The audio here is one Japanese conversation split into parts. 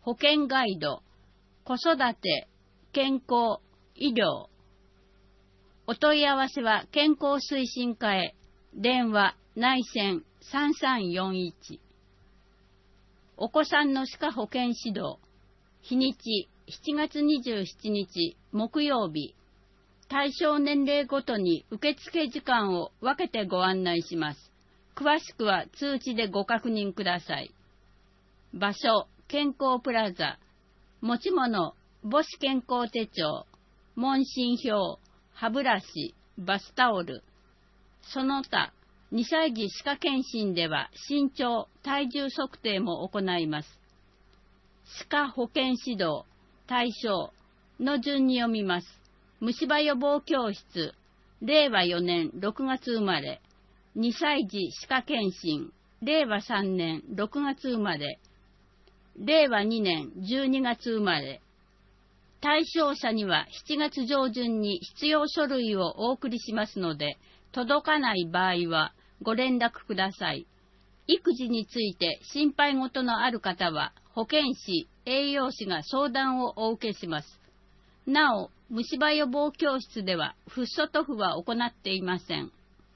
保険ガイド、子育て、健康、医療。お問い合わせは健康推進課へ。電話内線3341。お子さんの歯科保健指導。日にち7月27日木曜日。対象年齢ごとに受付時間を分けてご案内します。詳しくは通知でご確認ください。場所、健康プラザ。持ち物、母子健康手帳、問診票、歯ブラシ、バスタオル。その他、2歳児歯科検診では身長、体重測定も行います。歯科保健指導、対象の順に読みます。虫歯予防教室、令和4年6月生まれ。2歳児歯科検診、令和3年6月生まれ。令和2年12月生まれ。対象者には7月上旬に必要書類をお送りしますので、届かない場合はご連絡ください。育児について心配事のある方は、保健師、栄養士が相談をお受けします。なお、虫歯予防教室ではフッ素塗布は行っていません。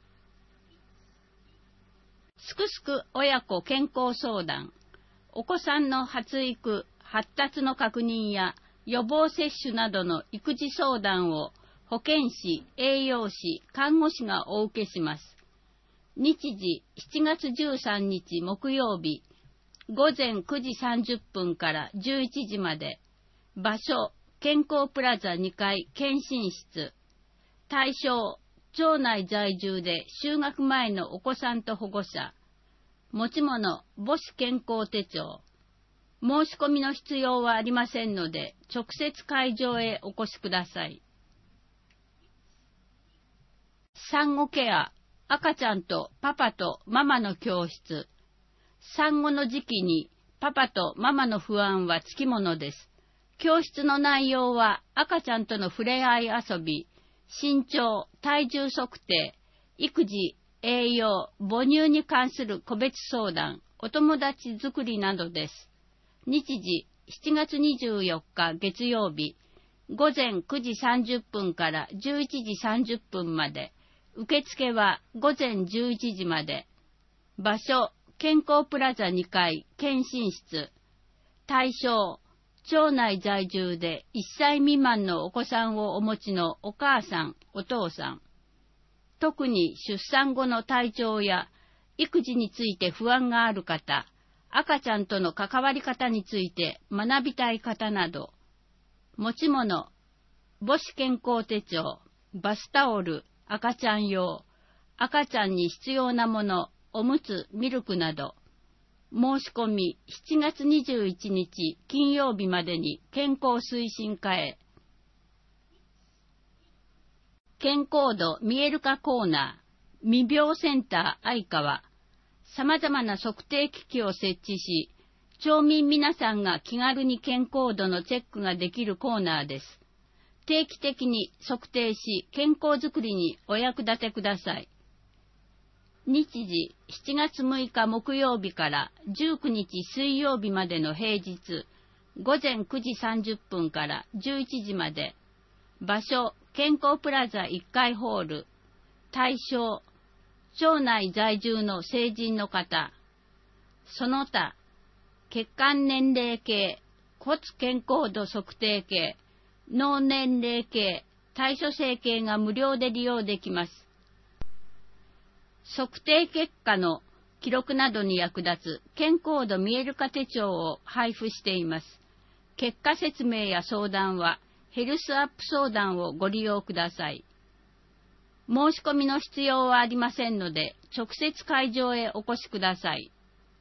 すくすく親子健康相談。お子さんの発育、発達の確認や予防接種などの育児相談を保健師、栄養士、看護師がお受けします。日時7月13日木曜日、午前9時30分から11時まで。場所、健康プラザ2階検診室。対象、町内在住で就学前のお子さんと保護者。持ち物、母子健康手帳。申し込みの必要はありませんので、直接会場へお越しください。産後ケア、赤ちゃんとパパとママの教室。産後の時期にパパとママの不安はつきものです。教室の内容は赤ちゃんとの触れ合い遊び、身長、体重測定、育児、栄養、母乳に関する個別相談、お友達作りなどです。日時7月24日月曜日、午前9時30分から11時30分まで。受付は午前11時まで。場所、健康プラザ2階検診室。対象、町内在住で1歳未満のお子さんをお持ちのお母さん、お父さん。特に出産後の体調や育児について不安がある方、赤ちゃんとの関わり方について学びたい方など。持ち物、母子健康手帳、バスタオル、赤ちゃん用、赤ちゃんに必要なもの、おむつ、ミルクなど。申し込み7月21日金曜日までに健康推進課へ。健康度見える化コーナー、未病センター愛川。様々な測定機器を設置し、町民皆さんが気軽に健康度のチェックができるコーナーです。定期的に測定し、健康づくりにお役立てください。日時7月6日木曜日から19日水曜日までの平日、午前9時30分から11時まで。場所、健康プラザ1階ホール。対象、町内在住の成人の方。その他、血管年齢計、骨健康度測定計、脳年齢計、体組成計が無料で利用できます。測定結果の記録などに役立つ健康度見える化手帳を配布しています。結果説明や相談はヘルスアップ相談をご利用ください。申し込みの必要はありませんので、直接会場へお越しください。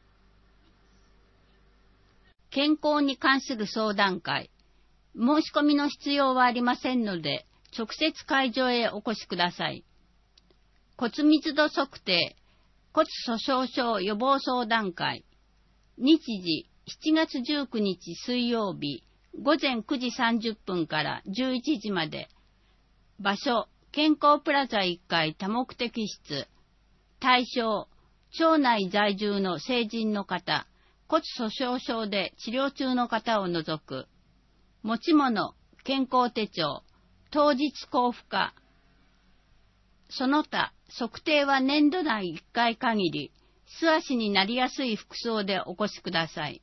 健康に関する相談会。申し込みの必要はありませんので、直接会場へお越しください。骨密度測定、骨粗しょう症予防相談会。日時7月19日水曜日、午前9時30分から11時まで。場所、健康プラザ1階多目的室。対象、町内在住の成人の方、 骨粗鬆症で治療中の方を除く。持ち物、健康手帳、当日交付か。その他、測定は年度内1回限り、素足になりやすい服装でお越しください。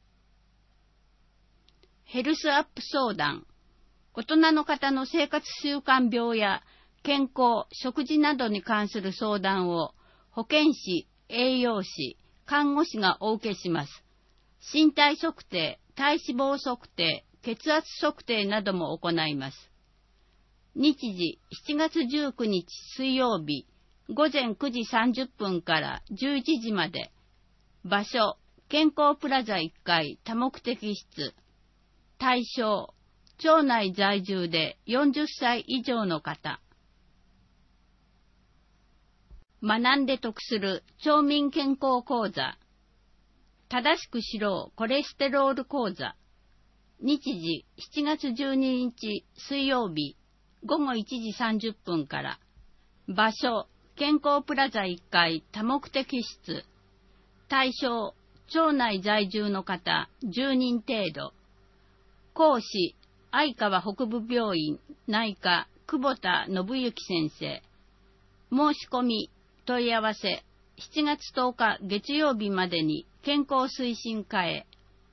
ヘルスアップ相談。大人の方の生活習慣病や健康、食事などに関する相談を保健師、栄養士、看護師がお受けします。身体測定、体脂肪測定、血圧測定なども行います。日時7月19日水曜日午前9時30分から11時まで。場所、健康プラザ1階多目的室。対象、町内在住で40歳以上の方。学んで得する町民健康講座。正しく知ろうコレステロール講座。日時7月12日水曜日午後1時30分から。場所、健康プラザ1階多目的室。対象、町内在住の方10人程度。講師、相川北部病院内科久保田信之先生。申し込み、問い合わせ、7月10日月曜日までに健康推進課へ。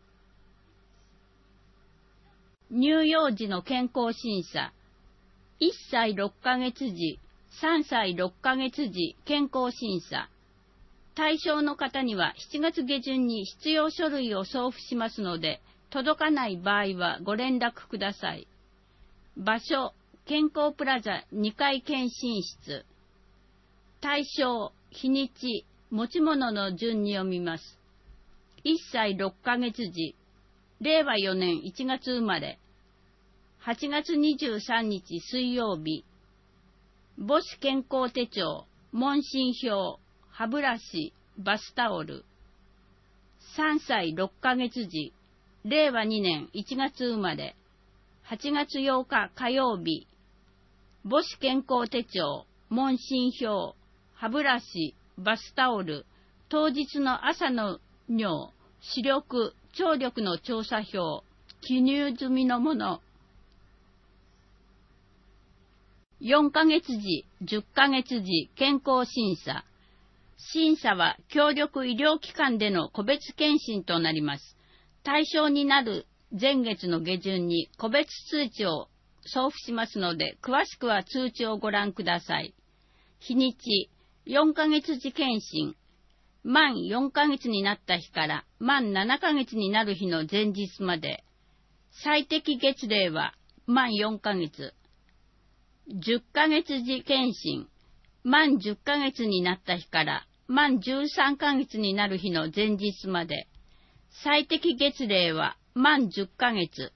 乳幼児の健康審査。1歳6ヶ月時、3歳6ヶ月時健康審査。対象の方には7月下旬に必要書類を送付しますので、届かない場合はご連絡ください。場所、健康プラザ2階検診室。対象、日にち、持ち物の順に読みます。1歳6ヶ月時、令和4年1月生まれ。8月23日水曜日。母子健康手帳、問診票、歯ブラシ、バスタオル。3歳6ヶ月時、令和2年1月生まれ。8月8日火曜日。母子健康手帳、問診票、歯ブラシ、バスタオル、当日の朝の尿、視力、聴力の調査票、記入済みのもの。4ヶ月時、10ヶ月時、健康審査。審査は協力医療機関での個別検診となります。対象になる前月の下旬に個別通知を送付しますので、詳しくは通知をご覧ください。日にち、4ヶ月時検診。満4ヶ月になった日から満7ヶ月になる日の前日まで。最適月齢は満4ヶ月。10ヶ月時検診。満10ヶ月になった日から満13ヶ月になる日の前日まで。最適月齢は満10ヶ月。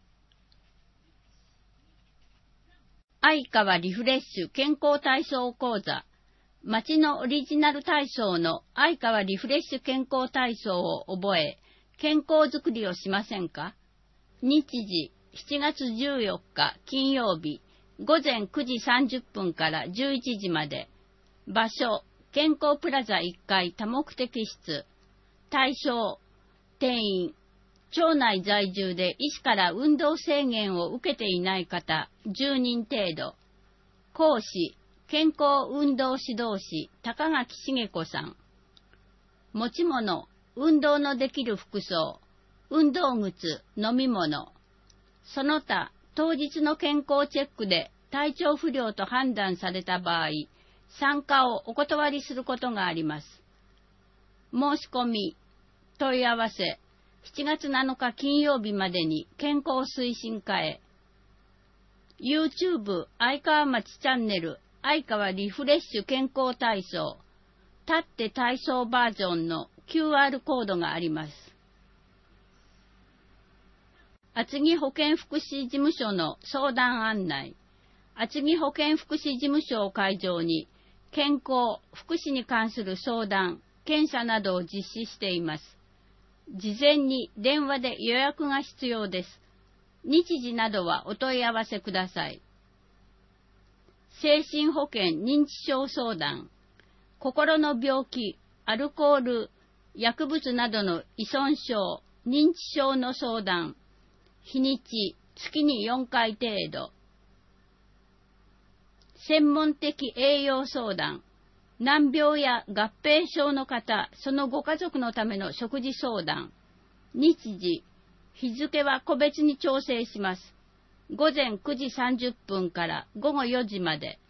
相川リフレッシュ健康体操講座。町のオリジナル体操の相川リフレッシュ健康体操を覚え、健康づくりをしませんか？日時7月14日金曜日、午前9時30分から11時まで。場所、健康プラザ1階多目的室。対象、定員、町内在住で医師から運動制限を受けていない方10人程度。講師、健康運動指導士高垣茂子さん。持ち物、運動のできる服装、運動靴、飲み物。その他、当日の健康チェックで体調不良と判断された場合、参加をお断りすることがあります。申し込み、問い合わせ、7月7日金曜日までに健康推進課へ。YouTube 相川町チャンネル相川リフレッシュ健康体操、立って体操バージョンの QR コードがあります。厚木保健福祉事務所の相談案内。厚木保健福祉事務所を会場に、健康、福祉に関する相談、検査などを実施しています。事前に電話で予約が必要です。日時などはお問い合わせください。精神保健認知症相談、心の病気、アルコール薬物などの依存症、認知症の相談、日にち、月に4回程度。専門的栄養相談、難病や合併症の方、そのご家族のための食事相談、日時、日付は個別に調整します。午前9時30分から午後4時まで。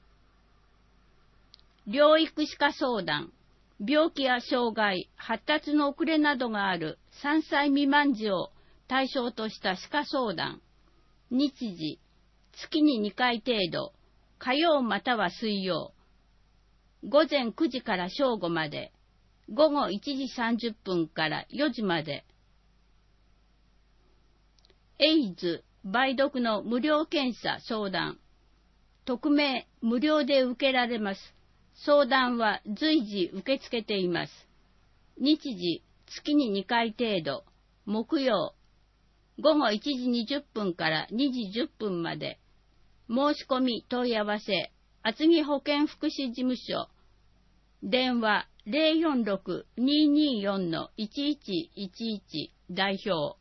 療育歯科相談、病気や障害、発達の遅れなどがある3歳未満児を対象とした歯科相談。日時、月に2回程度、火曜または水曜。午前9時から正午まで、午後1時30分から4時まで。エイズ、梅毒の無料検査相談。匿名、無料で受けられます。相談は随時受け付けています。日時、月に2回程度、木曜、午後1時20分から2時10分まで。申し込み問い合わせ、厚木保健福祉事務所。電話 046-224-1111 代表。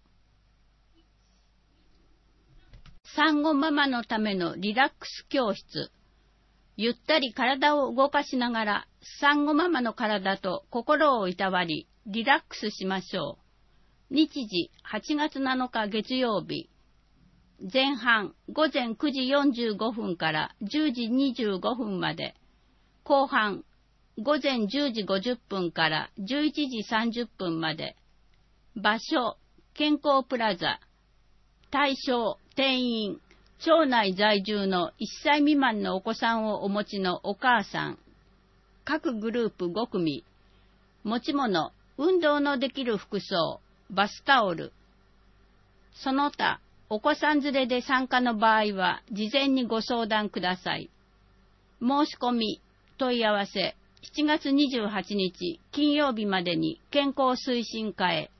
産後ママのためのリラックス教室。ゆったり体を動かしながら、産後ママの体と心をいたわり、リラックスしましょう。日時、8月7日月曜日。前半、午前9時45分から10時25分まで。後半、午前10時50分から11時30分まで。場所、健康プラザ。対象、定員、町内在住の1歳未満のお子さんをお持ちのお母さん。各グループ5組。持ち物、運動のできる服装、バスタオル。その他、お子さん連れで参加の場合は、事前にご相談ください。申し込み、問い合わせ、7月28日金曜日までに健康推進課へ。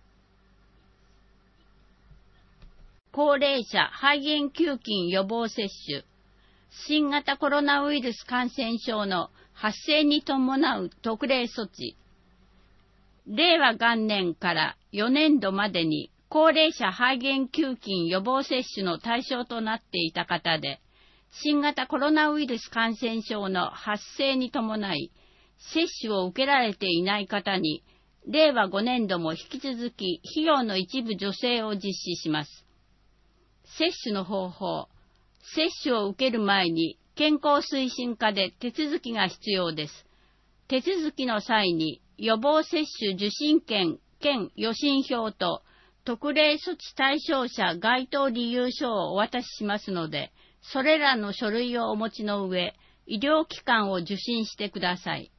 高齢者肺炎球菌予防接種。新型コロナウイルス感染症の発生に伴う特例措置。令和元年から4年度までに高齢者肺炎球菌予防接種の対象となっていた方で、新型コロナウイルス感染症の発生に伴い、接種を受けられていない方に、令和5年度も引き続き費用の一部助成を実施します。接種の方法。接種を受ける前に健康推進課で手続きが必要です。手続きの際に予防接種受診券兼予診票と特例措置対象者該当理由書をお渡ししますので、それらの書類をお持ちの上、医療機関を受診してください。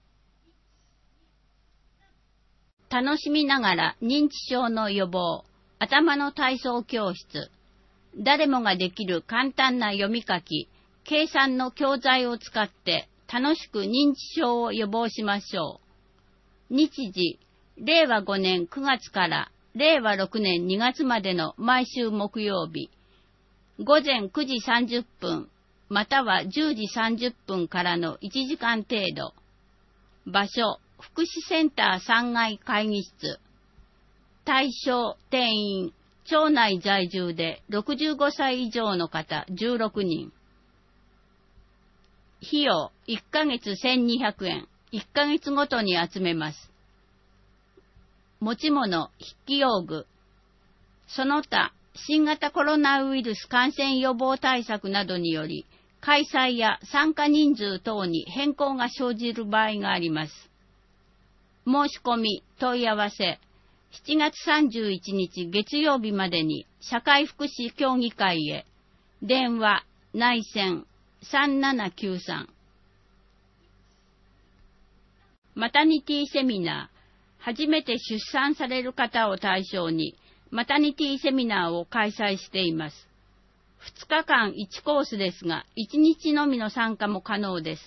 楽しみながら認知症の予防、頭の体操教室。誰もができる簡単な読み書き、計算の教材を使って楽しく認知症を予防しましょう。日時、令和5年9月から令和6年2月までの毎週木曜日、午前9時30分、または10時30分からの1時間程度。場所、福祉センター3階会議室。対象、定員、町内在住で65歳以上の方16人。費用1ヶ月1200円、1ヶ月ごとに集めます。持ち物、筆記用具。その他、新型コロナウイルス感染予防対策などにより、開催や参加人数等に変更が生じる場合があります。申し込み、問い合わせ、7月31日月曜日までに社会福祉協議会へ。電話、内線3793。マタニティセミナー。初めて出産される方を対象にマタニティセミナーを開催しています。2日間1コースですが、1日のみの参加も可能です。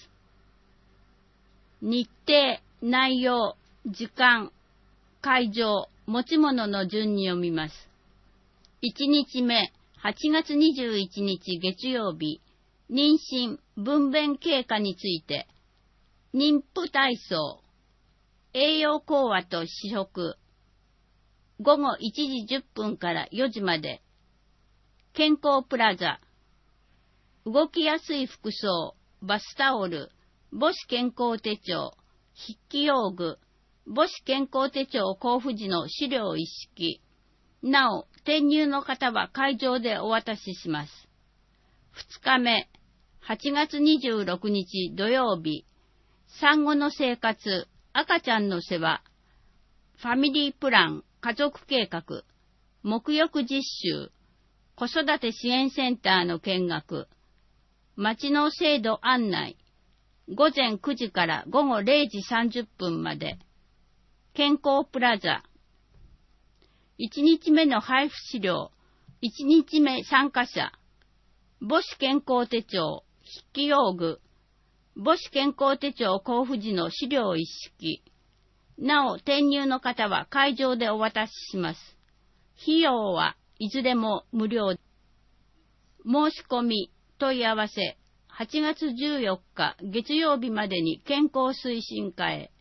日程、内容、時間、会場、持ち物の順に読みます。1日目、8月21日月曜日、妊娠、分娩経過について、妊婦体操。 栄養講話と試食。午後1時10分から4時まで。健康プラザ。動きやすい服装、バスタオル、母子健康手帳、筆記用具、母子健康手帳交付時の資料一式。なお、転入の方は会場でお渡しします。2日目、8月26日土曜日、産後の生活、赤ちゃんの世話、ファミリープラン、家族計画、沐浴実習、子育て支援センターの見学、町の制度案内、午前9時から午後0時30分まで、健康プラザ、1日目の配布資料、1日目参加者、母子健康手帳、筆記用具、母子健康手帳交付時の資料一式。なお、転入の方は会場でお渡しします。費用はいずれも無料。申し込み、問い合わせ、8月14日月曜日までに健康推進課へ。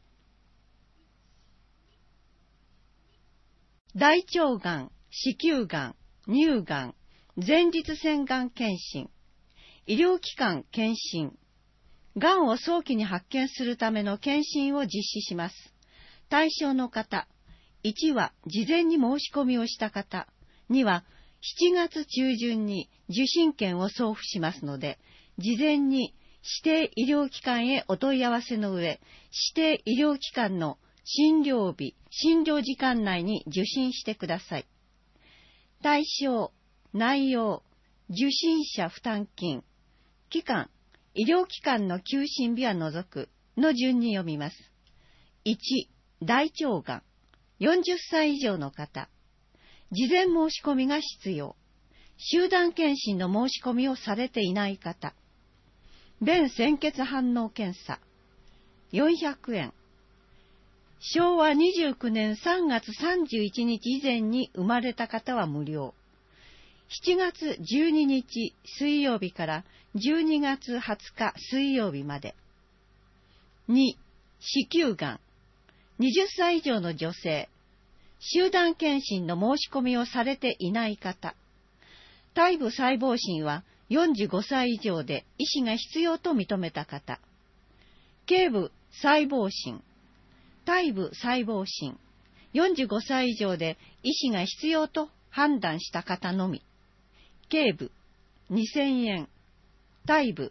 大腸がん、子宮がん、乳がん、前立腺がん検診、医療機関検診、がんを早期に発見するための検診を実施します。対象の方、1は事前に申し込みをした方、2は7月中旬に受診券を送付しますので、事前に指定医療機関へお問い合わせの上、指定医療機関の診療日、診療時間内に受診してください。対象、内容、受診者負担金、期間、医療機関の休診日は除くの順に読みます。1、大腸がん、40歳以上の方、事前申し込みが必要、集団検診の申し込みをされていない方、便潜血反応検査、400円、昭和29年3月31日以前に生まれた方は無料。7月12日水曜日から12月20日水曜日まで。2、子宮がん。20歳以上の女性。集団検診の申し込みをされていない方。胎部細胞診は45歳以上で医師が必要と認めた方。頸部細胞診。胎部細胞診。45歳以上で医師が必要と判断した方のみ。頸部2000円。胎部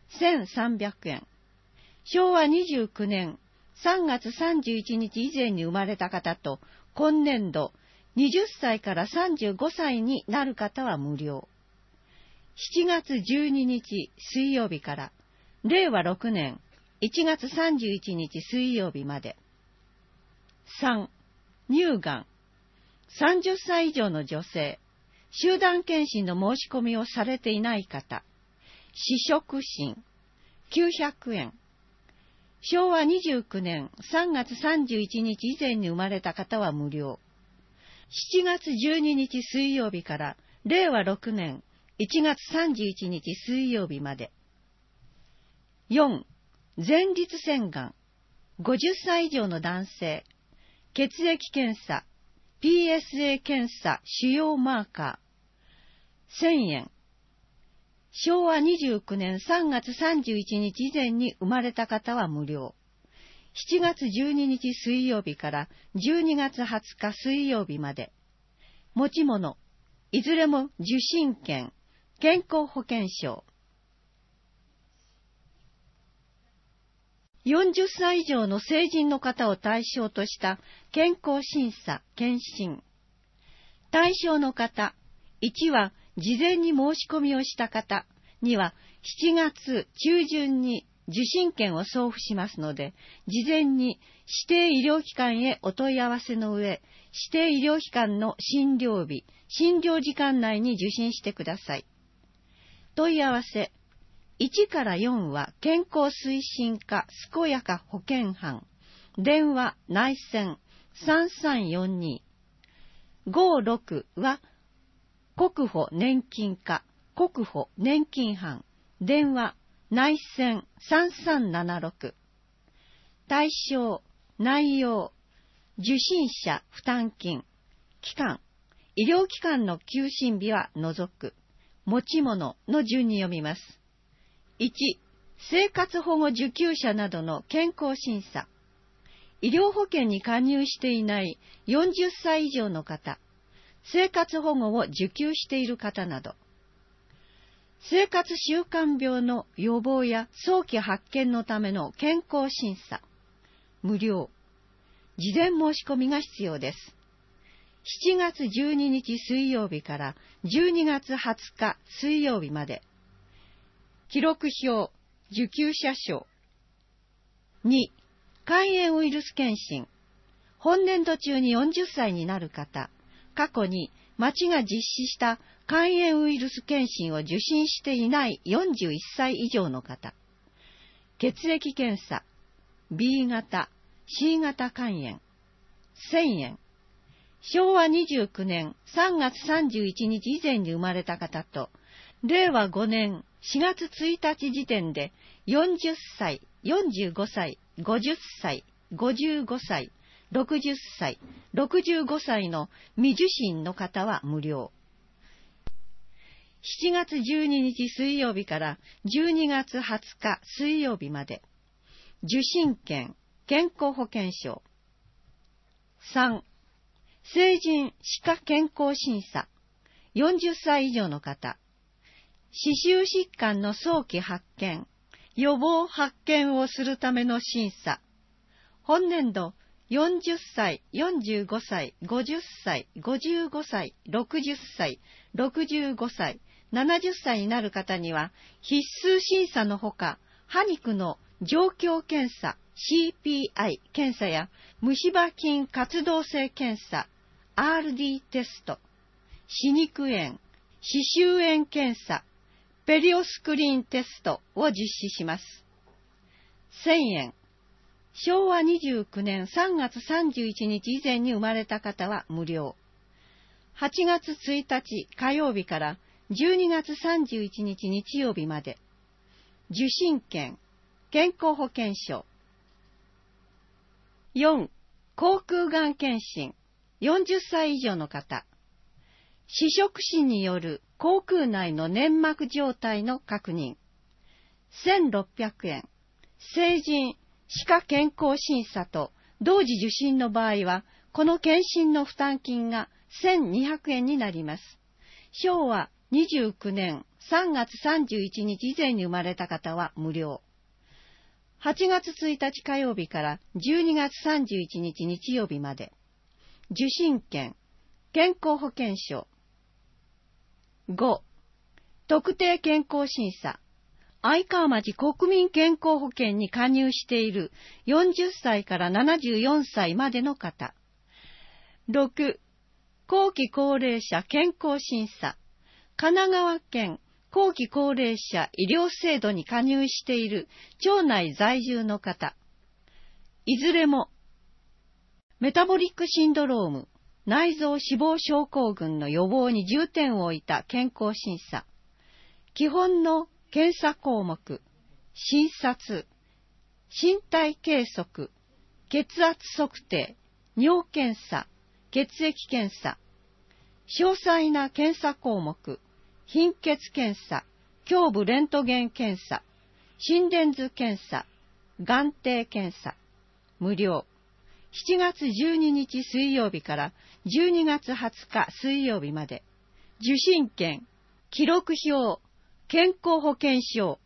1300円。昭和29年3月31日以前に生まれた方と、今年度20歳から35歳になる方は無料。7月12日水曜日から令和6年1月31日水曜日まで。3、乳がん。30歳以上の女性。集団検診の申し込みをされていない方。試食診。900円。昭和29年3月31日以前に生まれた方は無料。7月12日水曜日から令和6年1月31日水曜日まで。4、前立腺がん。50歳以上の男性。血液検査、PSA 検査主要マーカー、1000円。昭和29年3月31日以前に生まれた方は無料。7月12日水曜日から12月20日水曜日まで。持ち物、いずれも受診券、健康保険証。40歳以上の成人の方を対象とした健康審査・検診。対象の方、1は事前に申し込みをした方、2は7月中旬に受診券を送付しますので、事前に指定医療機関へお問い合わせの上、指定医療機関の診療日、診療時間内に受診してください。問い合わせ、1から4は健康推進課健やか保健班、電話内線3342。5、6は国保年金課国保年金班、電話内線3376。対象内容、受診者負担金、期間、医療機関の休診日は除く、持ち物の順に読みます。1、生活保護受給者などの健康審査。医療保険に加入していない40歳以上の方、生活保護を受給している方など、生活習慣病の予防や早期発見のための健康審査、無料。事前申し込みが必要です。7月12日水曜日から12月20日水曜日まで。記録表、受給者証。2、肝炎ウイルス検診。本年度中に40歳になる方、過去に町が実施した肝炎ウイルス検診を受診していない41歳以上の方。血液検査、B 型、C 型肝炎、1000円。昭和29年3月31日以前に生まれた方と、令和5年4月1日時点で40歳、45歳、50歳、55歳、60歳、65歳の未受診の方は無料。7月12日水曜日から12月20日水曜日まで。受診券、健康保険証。3、成人歯科健康審査。40歳以上の方。歯周疾患の早期発見、予防発見をするための審査。本年度、40歳、45歳、50歳、55歳、60歳、65歳、70歳になる方には、必須審査のほか、歯肉の状況検査、CPI 検査や、虫歯菌活動性検査、RD テスト、歯肉炎、歯周炎検査、ペリオスクリーンテストを実施します。1000円。昭和29年3月31日以前に生まれた方は無料。8月1日火曜日から12月31日日曜日まで。受診券、健康保険証。4、口腔がん検診。40歳以上の方。視触診による口腔内の粘膜状態の確認。1600円。成人歯科健康審査と同時受診の場合は、この検診の負担金が1200円になります。昭和29年3月31日以前に生まれた方は無料。8月1日火曜日から12月31日日曜日まで。受診券、健康保険証。5、特定健康審査。愛川町国民健康保険に加入している40歳から74歳までの方。6、後期高齢者健康審査。神奈川県後期高齢者医療制度に加入している町内在住の方。いずれも、メタボリックシンドローム、内臓脂肪症候群の予防に重点を置いた健康審査。基本の検査項目、診察、身体計測、血圧測定、尿検査、血液検査。詳細な検査項目、貧血検査、胸部レントゲン検査、心電図検査、眼底検査。無料。7月12日水曜日から12月20日水曜日まで。受診券、記録表、健康保険証、